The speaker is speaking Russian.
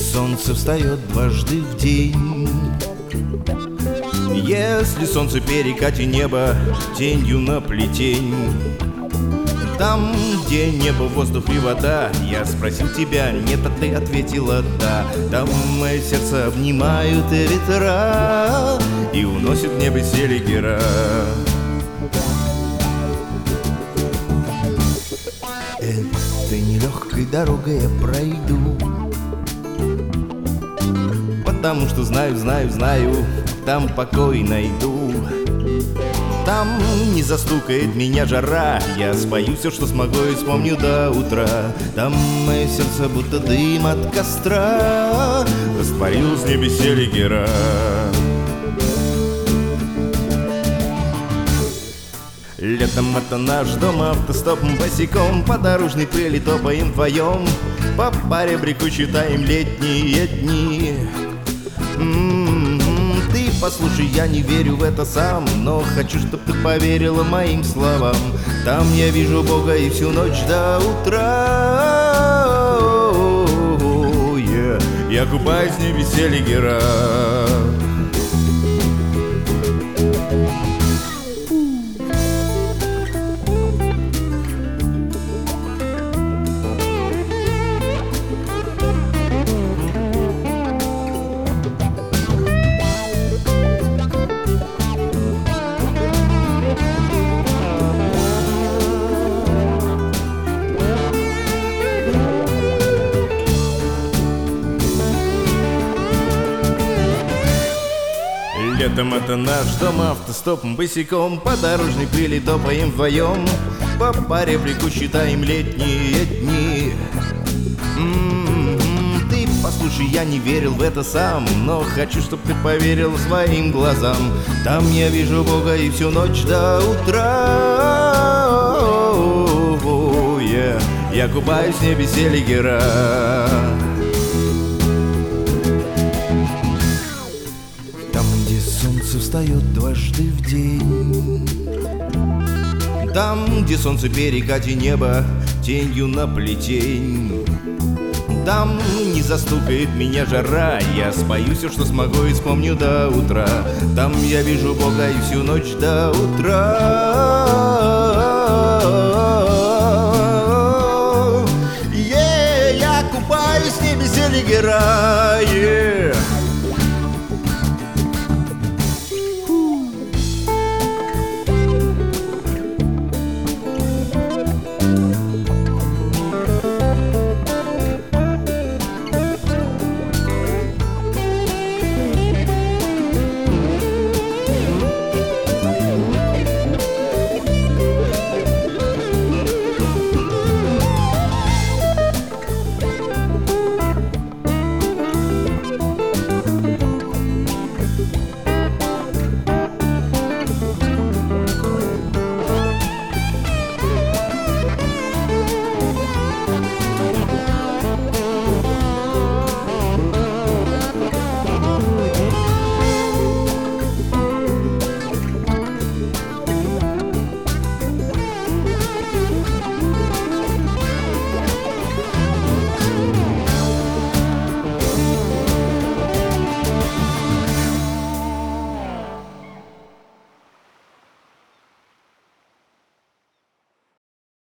солнце встает дважды в день. Если солнце перекати небо тенью на плетень. Там, где небо, воздух и вода, я спросил тебя, нет, а ты ответила да. Там мое сердце обнимают ветра и уносит в небо селигера. Этой нелегкой дорогой я пройду, потому что знаю, там покой найду. Там не застукает меня жара, я спою все, что смогу, и вспомню до утра. Там мое сердце будто дым от костра растворилось в небе селигера. Летом это наш дом, автостоп босиком по дорожной пыли топаем вдвоем, по поребрику читаем летние дни. Ты послушай, я не верю в это сам, но хочу, чтоб ты поверила моим словам. Там я вижу Бога и всю ночь до утра. Я купаюсь в небе селигера. Летом это наш дом, автостоп босиком по дорожной пыли топаем вдвоем, по поребрику считаем летние дни. Ты послушай, я не верил в это сам, но хочу, чтоб ты поверил своим глазам. Там я вижу Бога и всю ночь до утра. Я купаюсь в небе селигера. Солнце встает дважды в день. Там, где солнце перекати небо тенью на плетень. Там не застукает меня жара, я спою все, что смогу, и вспомню до утра. Там я вижу Бога и всю ночь до утра.